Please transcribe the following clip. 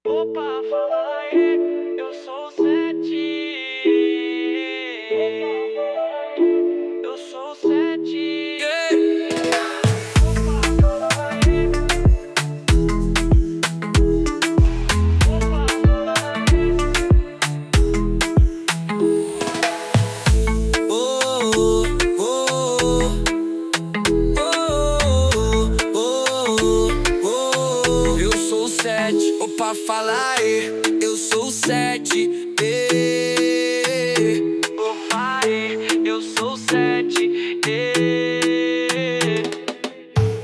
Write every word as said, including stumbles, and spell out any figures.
Opa, fala aí, eu sou o Sete. Eu sou o Sete. Yeah. Opa, fala aí. Opa, fala aí. Oh, oh, oh, oh, oh, oh. Eu sou o Sete, opa, fala aí. Eu sou o Sete, eh. Opa, aí, eu sou o Sete.